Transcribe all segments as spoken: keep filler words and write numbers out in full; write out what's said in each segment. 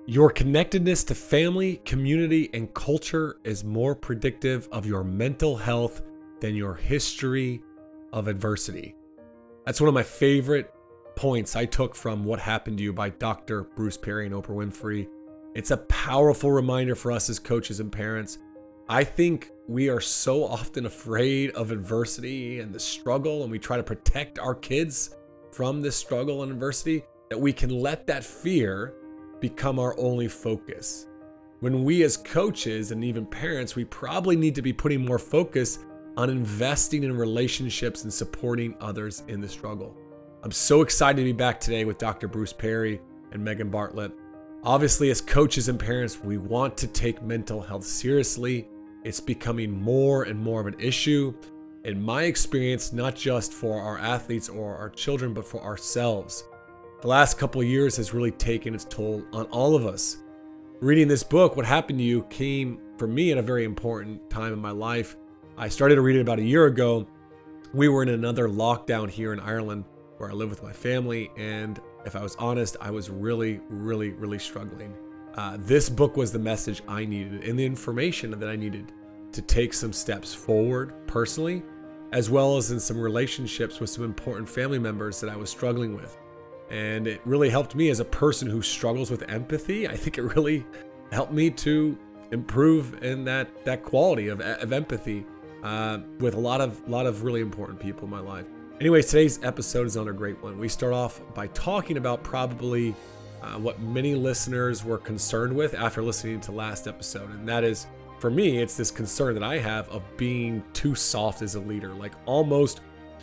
Your connectedness to family, community, and culture is more predictive of your mental health than your history of adversity. That's one of my favorite points I took from What Happened to You by Doctor Bruce Perry and Oprah Winfrey. It's a powerful reminder for us as coaches and parents. I think we are so often afraid of adversity and the struggle, and we try to protect our kids from this struggle and adversity, that we can let that fear become our only focus. When we as coaches and even parents, we probably need to be putting more focus on investing in relationships and supporting others in the struggle. I'm so excited to be back today with Doctor Bruce Perry and Megan Bartlett. Obviously, as coaches and parents, we want to take mental health seriously. It's becoming more and more of an issue. In my experience, not just for our athletes or our children, but for ourselves. The last couple of years has really taken its toll on all of us. Reading this book, What Happened to You, came for me at a very important time in my life. I started to read it about a year ago. We were in another lockdown here in Ireland where I live with my family, and if I was honest, I was really, really, really struggling. Uh, this book was the message I needed and the information that I needed to take some steps forward personally, as well as in some relationships with some important family members that I was struggling with. And it really helped me as a person who struggles with empathy. I think it really helped me to improve in that that quality of, of empathy uh, with a lot of lot of really important people in my life. Anyways, today's episode is on a great one. We start off by talking about probably uh, what many listeners were concerned with after listening to last episode. And that is, for me, it's this concern that I have of being too soft as a leader, like almost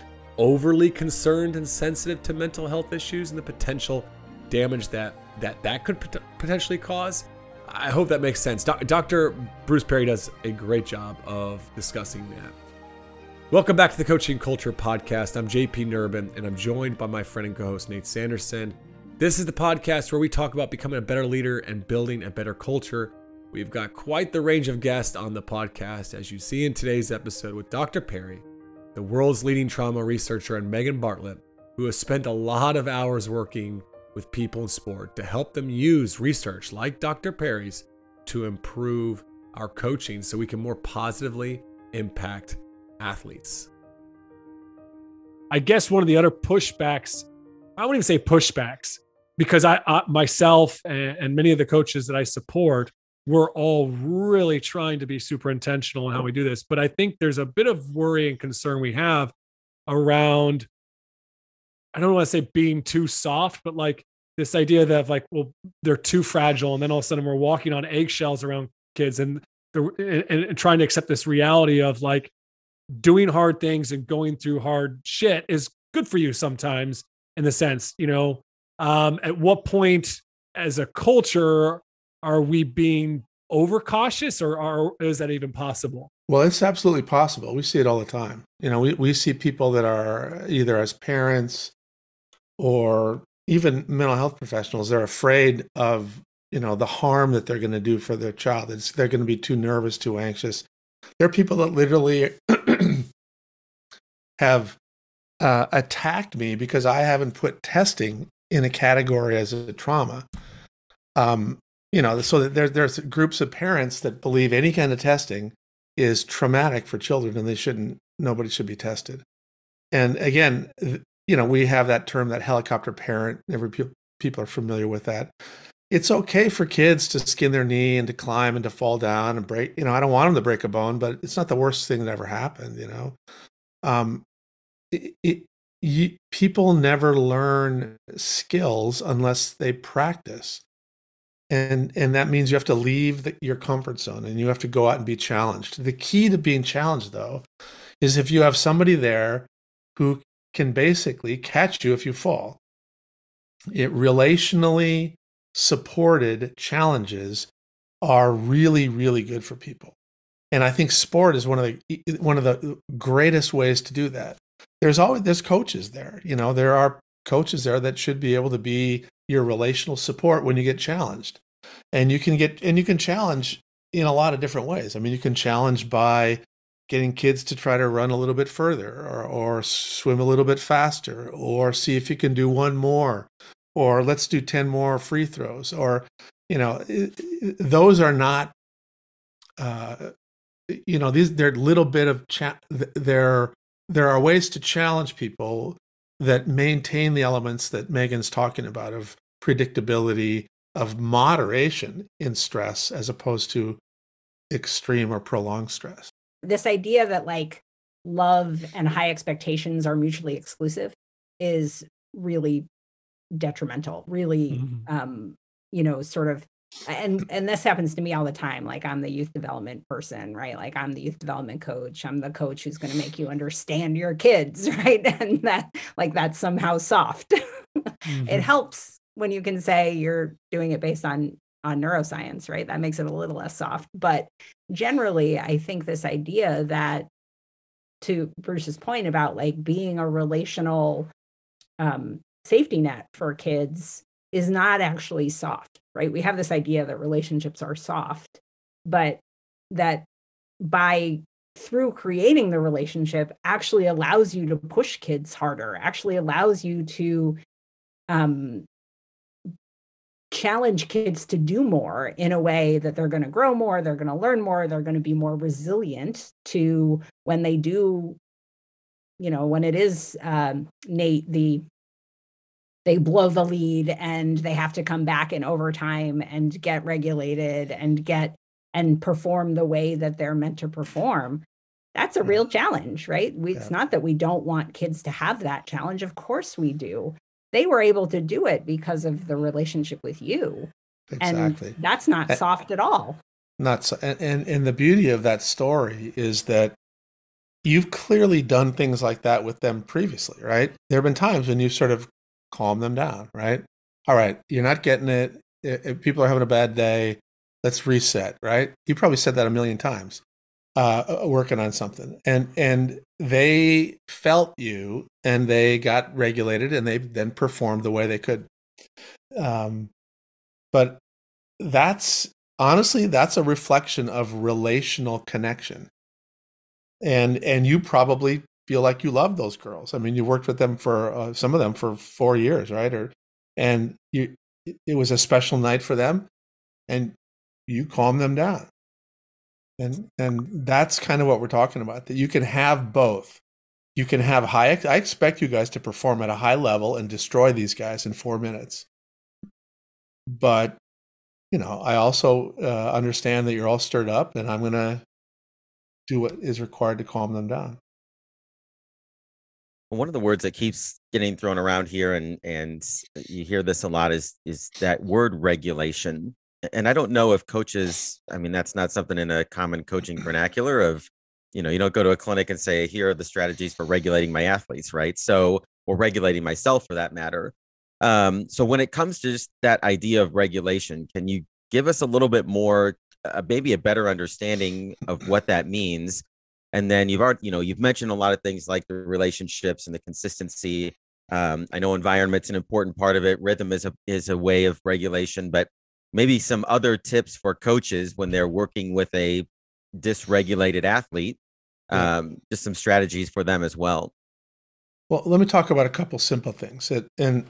overly concerned and sensitive to mental health issues and the potential damage that that, that could pot- potentially cause. I hope that makes sense. Do- Doctor Bruce Perry does a great job of discussing that. Welcome back to the Coaching Culture Podcast. I'm J P Nerbun, and I'm joined by my friend and co-host Nate Sanderson. This is the podcast where we talk about becoming a better leader and building a better culture. We've got quite the range of guests on the podcast, as you see in today's episode with Doctor Perry, the world's leading trauma researcher, and Megan Bartlett, who has spent a lot of hours working with people in sport to help them use research like Doctor Perry's to improve our coaching so we can more positively impact athletes. I guess one of the other pushbacks, I wouldn't even say pushbacks, because I, I myself and, and many of the coaches that I support, we're all really trying to be super intentional in how we do this. But I think there's a bit of worry and concern we have around, I don't want to say being too soft, but like this idea that like, well, they're too fragile. And then all of a sudden we're walking on eggshells around kids and, and, and trying to accept this reality of like doing hard things and going through hard shit is good for you sometimes in the sense, you know, um, at what point as a culture are we being overcautious, or, or is that even possible? Well, it's absolutely possible. We see it all the time. You know, we, we see people that are either as parents or even mental health professionals, they're afraid of, you know, the harm that they're going to do for their child. It's, they're going to be too nervous, too anxious. There are people that literally have uh, attacked me because I haven't put testing in a category as a trauma. Um, you know, so that there, there's groups of parents that believe any kind of testing is traumatic for children and they shouldn't, nobody should be tested. And again, you know, we have that term, that helicopter parent. Every pe- people are familiar with that. It's okay for kids to skin their knee and to climb and to fall down and break, you know, I don't want them to break a bone, but it's not the worst thing that ever happened, you know. Um, it, it, you, people never learn skills unless they practice. And and that means you have to leave the, your comfort zone and you have to go out and be challenged. The key to being challenged, though, is if you have somebody there who can basically catch you if you fall. It relationally supported challenges are really, really good for people. And I think sport is one of the one of the greatest ways to do that. There's always there's coaches there. You know, there are coaches there that should be able to be your relational support when you get challenged. And you can get and you can challenge in a lot of different ways. I mean, you can challenge by getting kids to try to run a little bit further or, or swim a little bit faster, or see if you can do one more, or let's do ten more free throws, or you know, those are not, uh, you know, these they're little bit of cha- there. There are ways to challenge people that maintain the elements that Megan's talking about of predictability, of moderation in stress, as opposed to extreme or prolonged stress. This idea that like love and high expectations are mutually exclusive is really detrimental, really, Mhm. um, you know, sort of, and and this happens to me all the time. Like I'm the youth development person, right? Like I'm the youth development coach. I'm the coach who's going to make you understand your kids, right? And that, like, that's somehow soft. It Mhm. helps when you can say you're doing it based on on neuroscience, right? That makes it a little less soft. But generally, I think this idea that, to Bruce's point about like being a relational um, safety net for kids, is not actually soft, right? We have this idea that relationships are soft, but that by through creating the relationship actually allows you to push kids harder, actually allows you to um, challenge kids to do more in a way that they're going to grow more, they're going to learn more, they're going to be more resilient to when they do, you know, when it is um, Nate, the they blow the lead and they have to come back in overtime and get regulated and get and perform the way that they're meant to perform. That's a real challenge, right? We, Yeah. It's not that we don't want kids to have that challenge. Of course we do. They were able to do it because of the relationship with you. Exactly. And that's not A- soft at all. Not so, and, and and the beauty of that story is that you've clearly done things like that with them previously, right? There have been times when you sort of calm them down, right? All right, you're not getting it. If people are having a bad day, let's reset, right? You probably said that a million times, uh, working on something, and and they felt you, and they got regulated, and they then performed the way they could. Um, but that's honestly, that's a reflection of relational connection. And and you probably feel like you love those girls. I mean, you worked with them for uh, some of them for four years, right? Or and you it was a special night for them, and you calm them down. And and that's kind of what we're talking about. That you can have both. You can have high. I expect you guys to perform at a high level and destroy these guys in four minutes. But you know, I also uh, understand that you're all stirred up, and I'm going to do what is required to calm them down. One of the words that keeps getting thrown around here, and and you hear this a lot, is is that word regulation. And I don't know if coaches, I mean, that's not something in a common coaching vernacular of, you know, you don't go to a clinic and say, here are the strategies for regulating my athletes, right? So, or regulating myself for that matter. Um, so when it comes to just that idea of regulation, can you give us a little bit more, uh, maybe a better understanding of what that means? And then you've already, you know, you've mentioned a lot of things like the relationships and the consistency. Um, I know environment's an important part of it. Rhythm is a is a way of regulation, but maybe some other tips for coaches when they're working with a dysregulated athlete. Yeah. Um, just some strategies for them as well. Well, let me talk about a couple simple things, that, and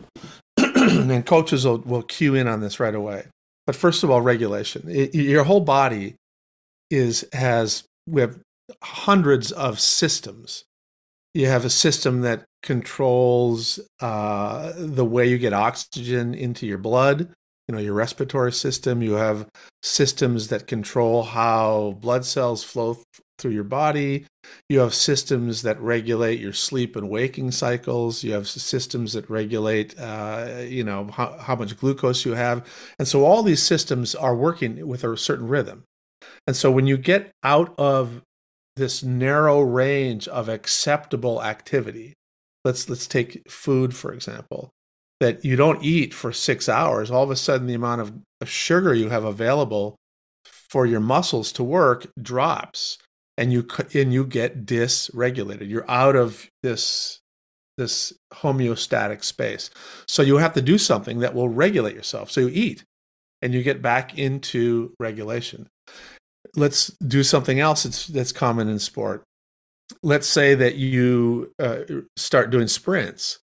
and coaches will, will cue in on this right away. But first of all, regulation. It, your whole body is has we have hundreds of systems. You have a system that controls uh, the way you get oxygen into your blood, you know, your respiratory system. You have systems that control how blood cells flow th- through your body. You have systems that regulate your sleep and waking cycles. You have systems that regulate, uh, you know, how, how much glucose you have. And so all these systems are working with a certain rhythm. And so when you get out of this narrow range of acceptable activity, let's let's take food, for example, that you don't eat for six hours, all of a sudden the amount of, of sugar you have available for your muscles to work drops, and you and you get dysregulated. You're out of this this homeostatic space. So you have to do something that will regulate yourself. So you eat, and you get back into regulation. Let's do something else that's, that's common in sport. Let's say that you uh, start doing sprints.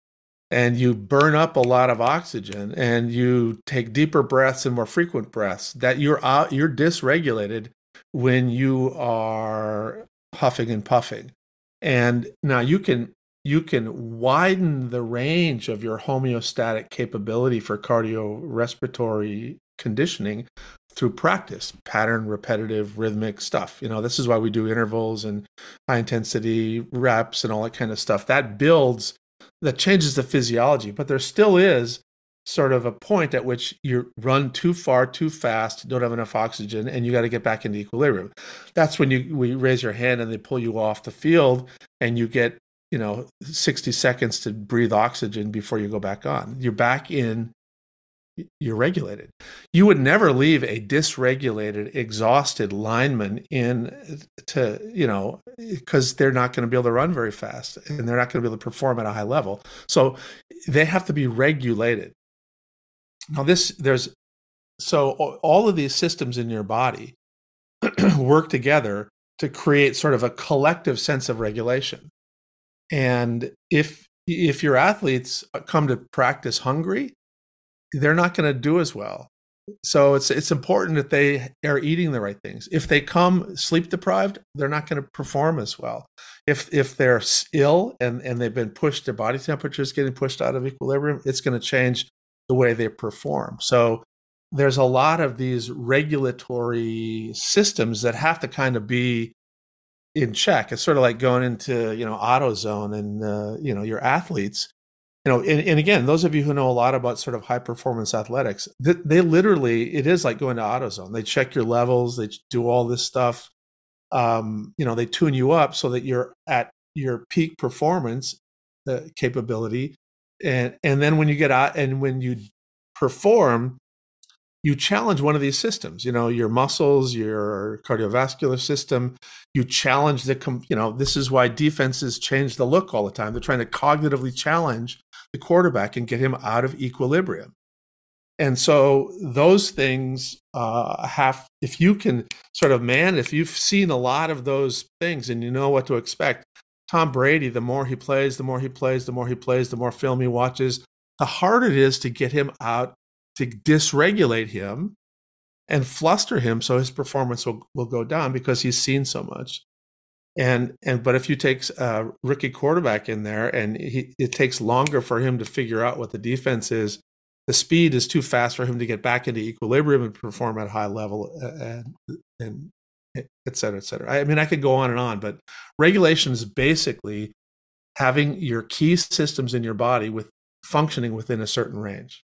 and you burn up a lot of oxygen, and you take deeper breaths and more frequent breaths, that you're out, you're dysregulated when you are huffing and puffing. And now you can you can widen the range of your homeostatic capability for cardiorespiratory conditioning through practice, pattern, repetitive, rhythmic stuff. You know, this is why we do intervals and high intensity reps and all that kind of stuff. That builds, that changes the physiology, but there still is sort of a point at which you run too far, too fast, don't have enough oxygen, and you got to get back into equilibrium. That's when you we raise your hand and they pull you off the field, and you get, you know, sixty seconds to breathe oxygen before you go back on. You're back in, you're regulated. You would never leave a dysregulated, exhausted lineman in to, you know, because they're not going to be able to run very fast, and they're not going to be able to perform at a high level. So they have to be regulated. Now this, there's, so all of these systems in your body work together to create sort of a collective sense of regulation. And if, if your athletes come to practice hungry, they're not going to do as well. So it's, it's important that they are eating the right things. If they come sleep deprived, they're not going to perform as well. If, if they're ill and, and they've been pushed, their body temperature is getting pushed out of equilibrium, it's going to change the way they perform. So there's a lot of these regulatory systems that have to kind of be in check. It's sort of like going into, you know, AutoZone and, uh, you know, your athletes, you know, and, and again, those of you who know a lot about sort of high performance athletics, they, they literally, it is like going to AutoZone. They check your levels, they do all this stuff. Um, you know, they tune you up so that you're at your peak performance uh, capability. And, and then when you get out and when you perform, you challenge one of these systems, you know, your muscles, your cardiovascular system, you challenge the, you know, this is why defenses change the look all the time. They're trying to cognitively challenge the quarterback and get him out of equilibrium. And so those things uh, have, if you can sort of man, if you've seen a lot of those things and you know what to expect, Tom Brady, the more he plays, the more he plays, the more he plays, the more film he watches, the harder it is to get him out, to dysregulate him and fluster him so his performance will, will go down because he's seen so much. And, and but if you take a rookie quarterback in there and he, it takes longer for him to figure out what the defense is, the speed is too fast for him to get back into equilibrium and perform at a high level, and, and et cetera, et cetera. I mean, I could go on and on, but regulation is basically having your key systems in your body with functioning within a certain range.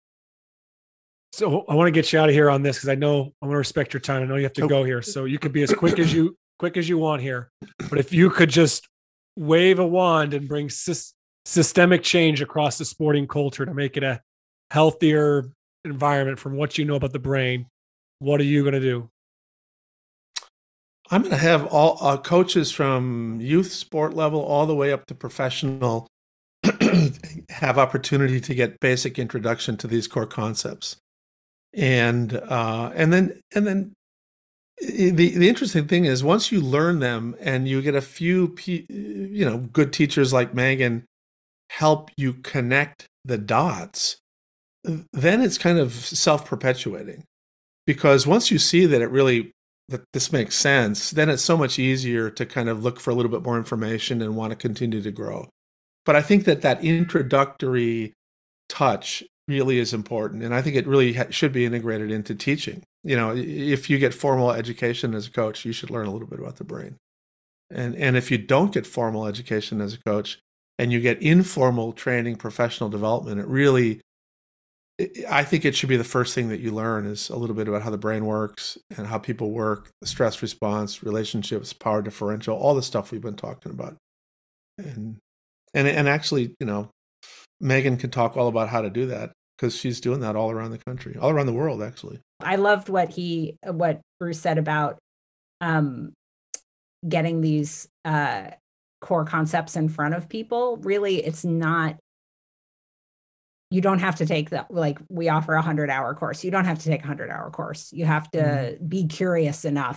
So I want to get you out of here on this because I know I want to respect your time. I know you have to go here, so you could be as quick as you quick as you want here. But if you could just wave a wand and bring sy- systemic change across the sporting culture to make it a healthier environment from what you know about the brain, what are you going to do? I'm going to have all uh, coaches from youth sport level all the way up to professional have opportunity to get basic introduction to these core concepts. And uh, and then and then the the interesting thing is once you learn them and you get a few you know good teachers like Megan help you connect the dots, then it's kind of self-perpetuating, because once you see that it really that this makes sense, then it's so much easier to kind of look for a little bit more information and want to continue to grow. But I think that that introductory touch really is important. And I think it really ha- should be integrated into teaching. You know, if you get formal education as a coach, you should learn a little bit about the brain. And, and if you don't get formal education as a coach and you get informal training, professional development, it really, I think it should be the first thing that you learn is a little bit about how the brain works and how people work, the stress response, relationships, power differential, all the stuff we've been talking about. And, and, and actually, you know, Megan can talk all about how to do that because she's doing that all around the country, all around the world, actually. I loved what he, what Bruce said about um, getting these uh, core concepts in front of people. Really, it's not, you don't have to take the, like we offer a hundred hour course. You don't have to take a hundred hour course. You have to mm-hmm. be curious enough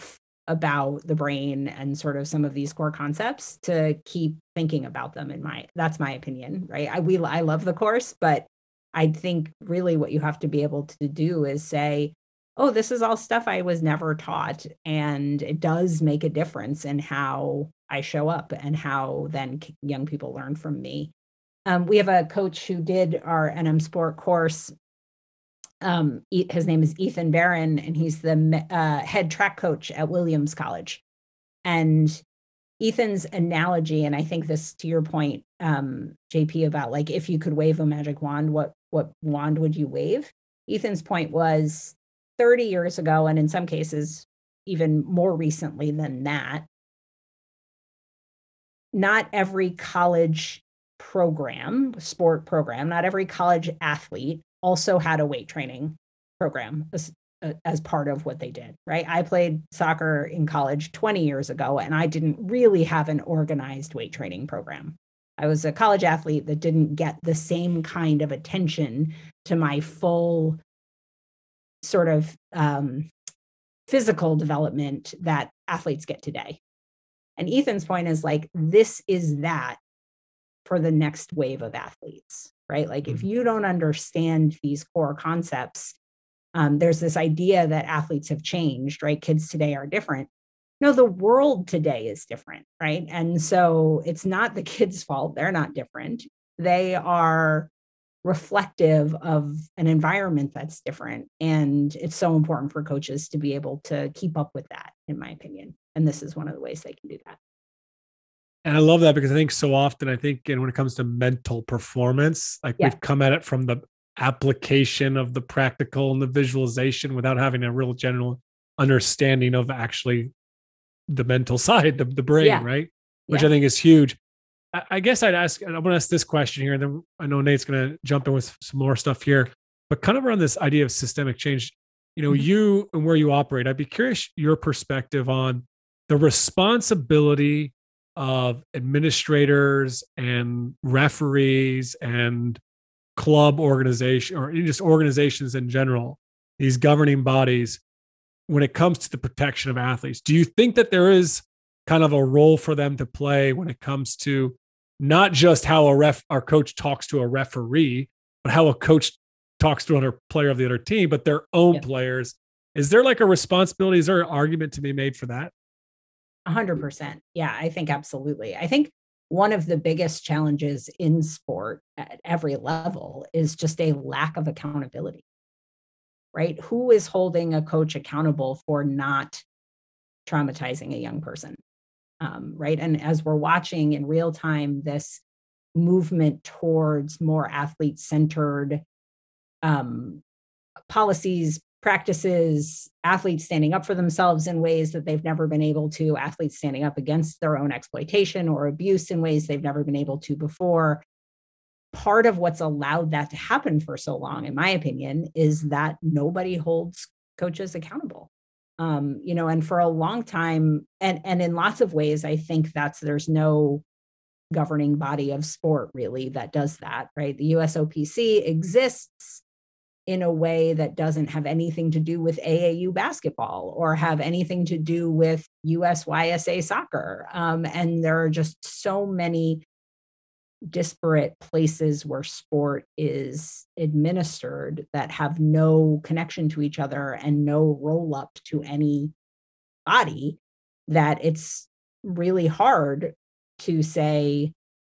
about the brain and sort of some of these core concepts to keep thinking about them. In my, that's my opinion, right? I, we, I love the course, but I think really what you have to be able to do is say, oh, this is all stuff I was never taught. And it does make a difference in how I show up and how then young people learn from me. Um, we have a coach who did our N M Sport course. Um, his name is Ethan Barron, and he's the uh, head track coach at Williams College. And Ethan's analogy, and I think this to your point, um, J P, about like, if you could wave a magic wand, what, what wand would you wave? Ethan's point was thirty years ago, and in some cases, even more recently than that, not every college program, sport program, not every college athlete also had a weight training program as, uh, as part of what they did, right? I played soccer in college twenty years ago, and I didn't really have an organized weight training program. I was a college athlete that didn't get the same kind of attention to my full sort of um, physical development that athletes get today. And Ethan's point is like, this is that for the next wave of athletes, right? Like, if you don't understand these core concepts, um, there's this idea that athletes have changed, right? Kids today are different. No, the world today is different, right? And so it's not the kids' fault. They're not different. They are reflective of an environment that's different. And it's so important for coaches to be able to keep up with that, in my opinion. And this is one of the ways they can do that. And I love that, because I think so often, I think, and when it comes to mental performance, like yeah. we've come at it from the application of the practical and the visualization without having a real general understanding of actually the mental side, the, the brain, yeah. right? Which yeah. I think is huge. I, I guess I'd ask, and I'm going to ask this question here, and then I know Nate's going to jump in with some more stuff here, but kind of around this idea of systemic change, you know, mm-hmm. you and where you operate, I'd be curious your perspective on the responsibility of administrators and referees and club organization, or just organizations in general, these governing bodies, when it comes to the protection of athletes. Do you think that there is kind of a role for them to play when it comes to not just how a ref, our coach talks to a referee, but how a coach talks to another player of the other team, but their own yeah. players? Is there like a responsibility? Is there an argument to be made for that? A hundred percent. Yeah, I think absolutely. I think one of the biggest challenges in sport at every level is just a lack of accountability, right? Who is holding a coach accountable for not traumatizing a young person, um, right? And as we're watching in real time, this movement towards more athlete-centered um, policies, practices, athletes standing up for themselves in ways that they've never been able to, athletes standing up against their own exploitation or abuse in ways they've never been able to before. Part of what's allowed that to happen for so long, in my opinion, is that nobody holds coaches accountable. Um, you know, and for a long time, and, and in lots of ways, I think that's, there's no governing body of sport really that does that, right? The U S O P C exists in a way that doesn't have anything to do with A A U basketball or have anything to do with U S Y S A soccer. Um, and there are just so many disparate places where sport is administered that have no connection to each other and no roll up to any body, that it's really hard to say,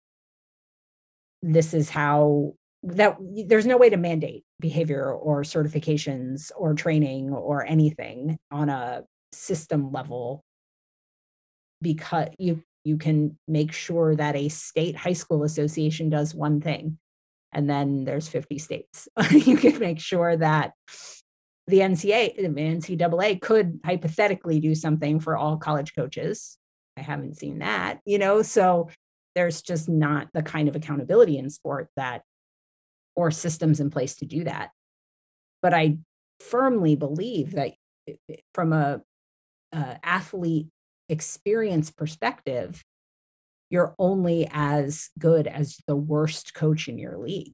this is how, that there's no way to mandate behavior or certifications or training or anything on a system level, because you you can make sure that a state high school association does one thing, and then there's fifty states. You can make sure that the N C A A, the N C double A could hypothetically do something for all college coaches. I haven't seen that, you know, so there's just not the kind of accountability in sport that, or systems in place to do that. But I firmly believe that from a, a athlete experience perspective, you're only as good as the worst coach in your league.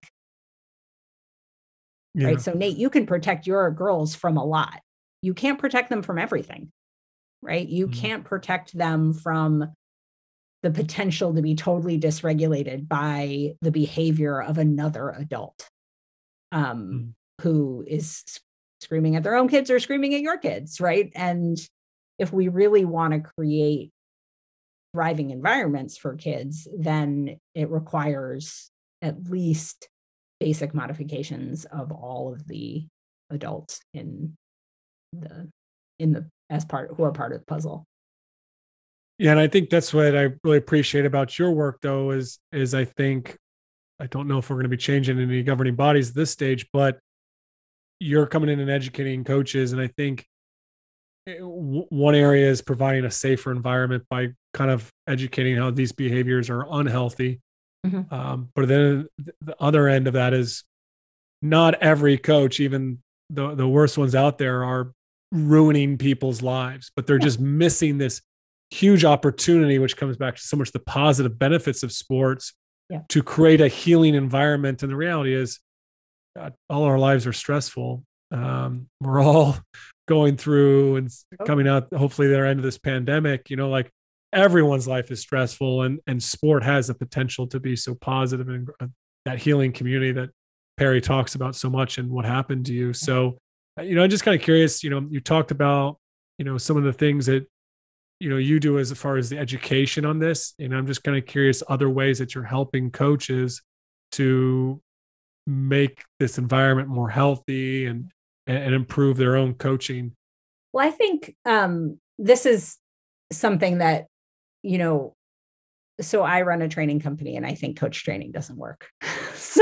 Yeah. Right. So Nate, you can protect your girls from a lot. You can't protect them from everything. right? You Mhm. can't protect them from the potential to be totally dysregulated by the behavior of another adult um, Mhm. who is s- screaming at their own kids or screaming at your kids, right? And if we really want to create thriving environments for kids, then it requires at least basic modifications of all of the adults in the in the as part who are part of the puzzle. Yeah, and I think that's what I really appreciate about your work, though, is is I think I don't know if we're going to be changing any governing bodies at this stage, but you're coming in and educating coaches, and I think eh, w- one area is providing a safer environment by kind of educating how these behaviors are unhealthy. Mhm. Um, but then th- the other end of that is not every coach, even the the worst ones out there, are ruining people's lives, but they're Yeah. just missing this huge opportunity, which comes back to so much the positive benefits of sports Yeah. to create a healing environment. And the reality is, God, all our lives are stressful. Um, we're all going through and s- Oh. coming out, hopefully, the end of this pandemic. You know, like everyone's life is stressful, and and sport has the potential to be so positive and uh, that healing community that Perry talks about so much and what happened to you. So, uh, you know, I'm just kind of curious. You know, you talked about you know some of the things that you know you do as far as the education on this, and I'm just kind of curious other ways that you're helping coaches to make this environment more healthy and and improve their own coaching. Well, I think um, this is something that, you know, so I run a training company and I think coach training doesn't work. so,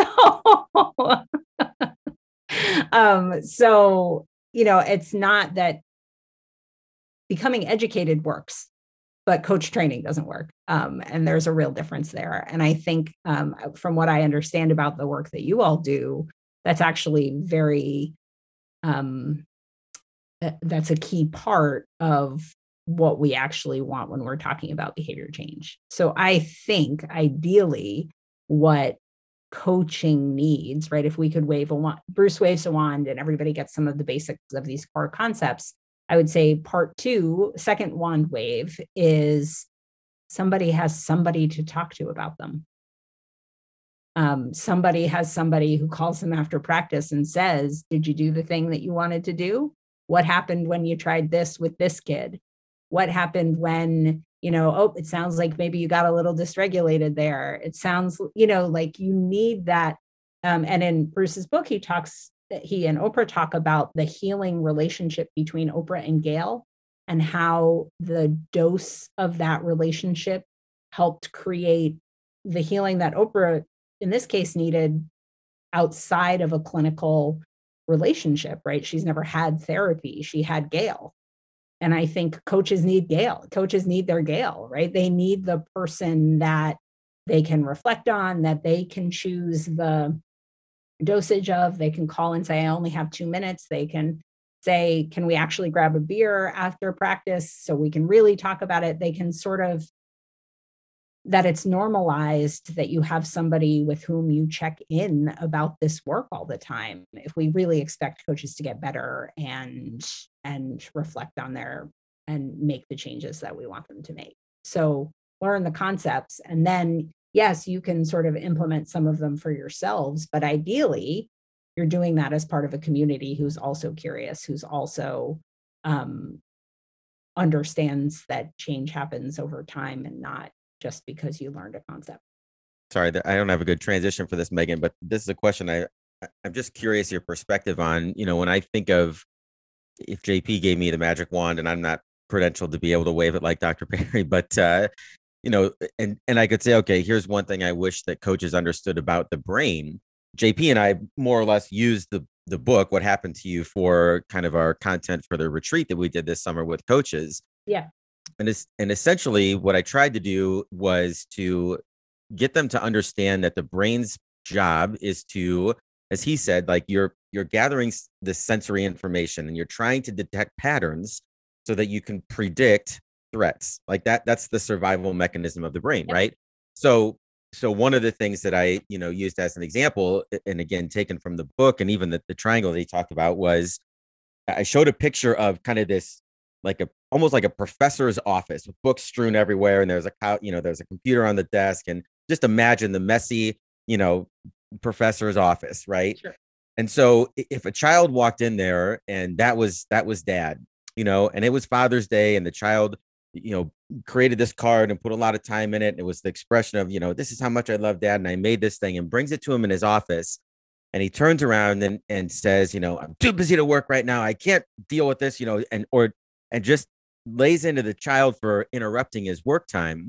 um, so, you know, it's not that becoming educated works, but coach training doesn't work. Um, and there's a real difference there. And I think um, from what I understand about the work that you all do, that's actually very, um, that- that's a key part of what we actually want when we're talking about behavior change. So I think ideally what coaching needs, right? If we could wave a wand, Bruce waves a wand and everybody gets some of the basics of these core concepts, I would say part two, second wand wave is somebody has somebody to talk to about them. Um, somebody has somebody who calls them after practice and says, did you do the thing that you wanted to do? What happened when you tried this with this kid? What happened when, you know, oh, it sounds like maybe you got a little dysregulated there. It sounds, you know, like you need that. Um, and in Bruce's book, he talks, he and Oprah talk about the healing relationship between Oprah and Gail and how the dose of that relationship helped create the healing that Oprah in this case needed outside of a clinical relationship, right? She's never had therapy. She had Gail. And I think coaches need Gail. Coaches need their Gail, right? They need the person that they can reflect on, that they can choose the dosage of. They can call and say, I only have two minutes. They can say, can we actually grab a beer after practice so we can really talk about it? They can sort of that it's normalized that you have somebody with whom you check in about this work all the time if we really expect coaches to get better and and reflect on their and make the changes that we want them to make. So learn the concepts and then yes, you can sort of implement some of them for yourselves, but ideally you're doing that as part of a community who's also curious, who's also um, understands that change happens over time and not just because you learned a concept. Sorry, that- I don't have a good transition for this, Megan, but this is a question I I- I'm just curious your perspective on, you know, when I think of if J P gave me the magic wand and I'm not credentialed to be able to wave it like Doctor Perry, but uh, you know, and and I could say, okay, here's one thing I wish that coaches understood about the brain. J P and I more or less used the the book, What Happened to You, for kind of our content for the retreat that we did this summer with coaches. Yeah. And it's and essentially what I tried to do was to get them to understand that the brain's job is to, as he said, like you're you're gathering s- this sensory information and you're trying to detect patterns so that you can predict threats. Like that, that's the survival mechanism of the brain, Yep. right? So so one of the things that I, you know, used as an example, a- and again taken from the book and even the, the triangle that he talked about, was I showed a picture of kind of this like a almost like a professor's office with books strewn everywhere. And there's a, cou- you know, there's a computer on the desk, and just imagine the messy, you know, professor's office. Right. Sure. And so i- if a child walked in there and that was, that was dad, you know, and it was Father's Day, and the child, you know, created this card and put a lot of time in it. And it was the expression of, you know, this is how much I love dad, and I made this thing, and brings it to him in his office. And he turns around and, and says, you know, I'm too busy to work right now. I can't deal with this, you know, and, or, and just lays into the child for interrupting his work time.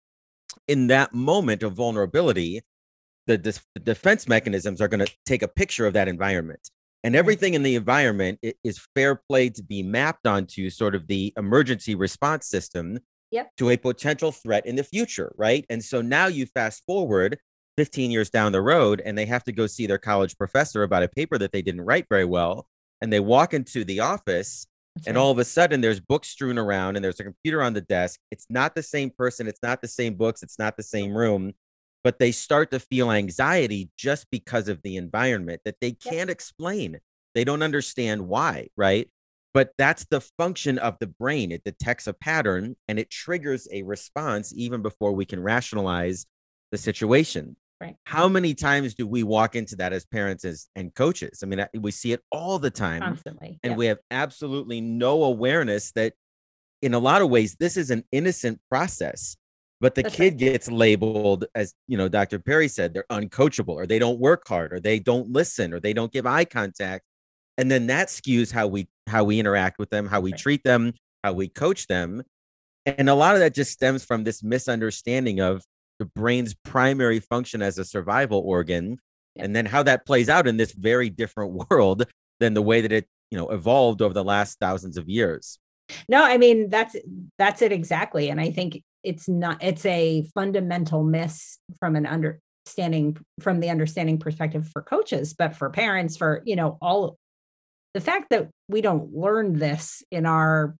In that moment of vulnerability, the, the, the defense mechanisms are going to take a picture of that environment. And everything in the environment is fair play to be mapped onto sort of the emergency response system Yep. to a potential threat in the future, right? And so now you fast forward fifteen years down the road, and they have to go see their college professor about a paper that they didn't write very well. And they walk into the office, That's and right. all of a sudden there's books strewn around, and there's a computer on the desk. It's not the same person. It's not the same books. It's not the same room. But they start to feel anxiety just because of the environment that they can't explain. They don't understand why, right? But that's the function of the brain. It detects a pattern, and it triggers a response even before we can rationalize the situation. Right. How many times do we walk into that as parents as, and coaches? I mean, I- we see it all the time. Constantly. And Yep. we have absolutely no awareness that in a lot of ways, this is an innocent process. But the That's kid right. gets labeled as, you know, Doctor Perry said, they're uncoachable, or they don't work hard, or they don't listen, or they don't give eye contact. And then that skews how we how we interact with them, how we Right. treat them, how we coach them. And a lot of that just stems from this misunderstanding of the brain's primary function as a survival organ, Yeah. and then how that plays out in this very different world than the way that it, you know, evolved over the last thousands of years. No, I mean, that's that's it exactly. And I think it's not, it's a fundamental miss from an understanding, from the understanding perspective for coaches, but for parents, for, you know, all the fact that we don't learn this in our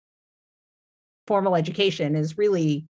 formal education is really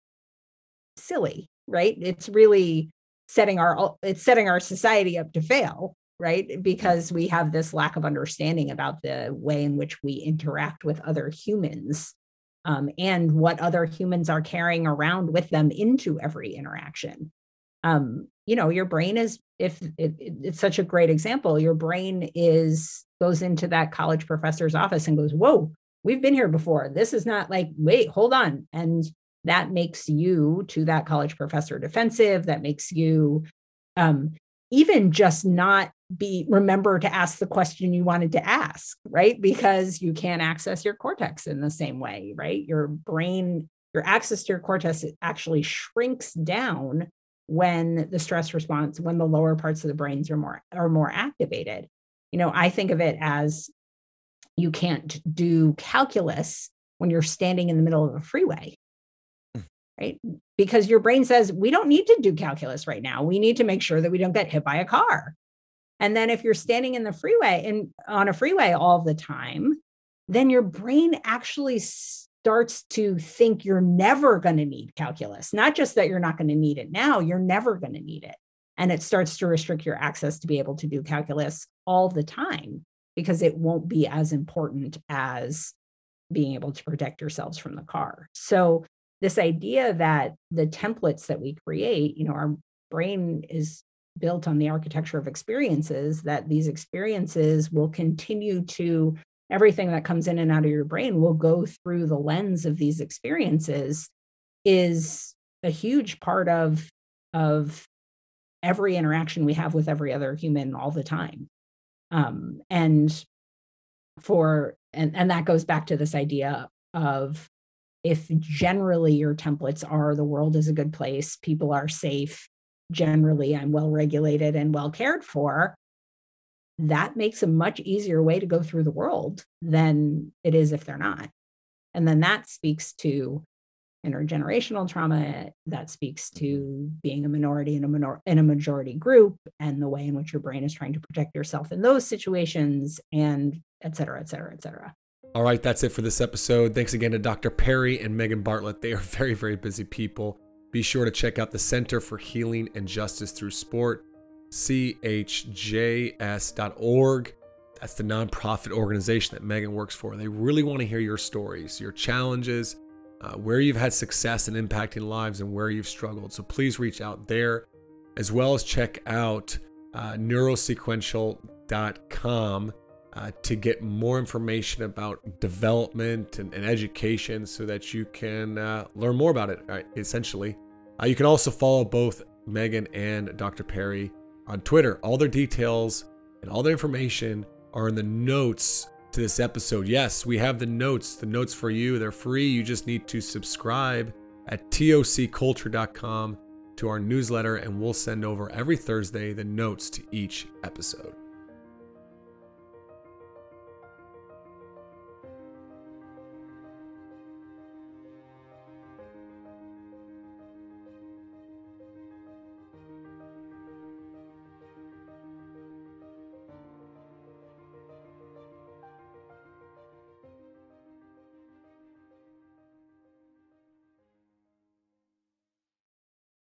silly, right? It's really setting our, it's setting our society up to fail, right? Because we have this lack of understanding about the way in which we interact with other humans. Um, and what other humans are carrying around with them into every interaction. Um, you know, your brain is, if it, it, it's such a great example, your brain is, goes into that college professor's office and goes, whoa, we've been here before. This is not like, wait, hold on. And that makes you, to that college professor, defensive. That makes you um, even just not be, remember to ask the question you wanted to ask, right? Because you can't access your cortex in the same way, right? Your brain, your access to your cortex actually shrinks down when the stress response, when the lower parts of the brains are more, are more activated. You know, I think of it as you can't do calculus when you're standing in the middle of a freeway, right? Because your brain says, we don't need to do calculus right now. We need to make sure that we don't get hit by a car. And then if you're standing in the freeway and on a freeway all the time, then your brain actually starts to think you're never going to need calculus. Not just that you're not going to need it now, you're never going to need it. And it starts to restrict your access to be able to do calculus all the time, because it won't be as important as being able to protect yourselves from the car. So this idea that the templates that we create, you know, our brain is built on the architecture of experiences, that these experiences will continue to, everything that comes in and out of your brain will go through the lens of these experiences, is a huge part of, of every interaction we have with every other human all the time. Um, and for, and, and that goes back to this idea of, if generally your templates are, the world is a good place, people are safe, generally I'm well regulated and well cared for, that makes a much easier way to go through the world than it is if they're not. And then that speaks to intergenerational trauma, that speaks to being a minority in a minor in a majority group, and the way in which your brain is trying to protect yourself in those situations, and et cetera, et cetera, et cetera. All right, that's it for this episode. Thanks again to Doctor Perry and Megan Bartlett. They are very, very busy people. Be sure to check out the Center for Healing and Justice Through Sport, C H J S dot org. That's the nonprofit organization that Megan works for. They really want to hear your stories, your challenges, uh, where you've had success in impacting lives and where you've struggled. So please reach out there, as well as check out uh, neurosequential dot com uh, to get more information about development and, and education so that you can uh, learn more about it, right, essentially. Uh, you can also follow both Megan and Doctor Perry on Twitter. All their details and all their information are in the notes to this episode. Yes, we have the notes, the notes for you. They're free. You just need to subscribe at T O C culture dot com to our newsletter, and we'll send over every Thursday the notes to each episode.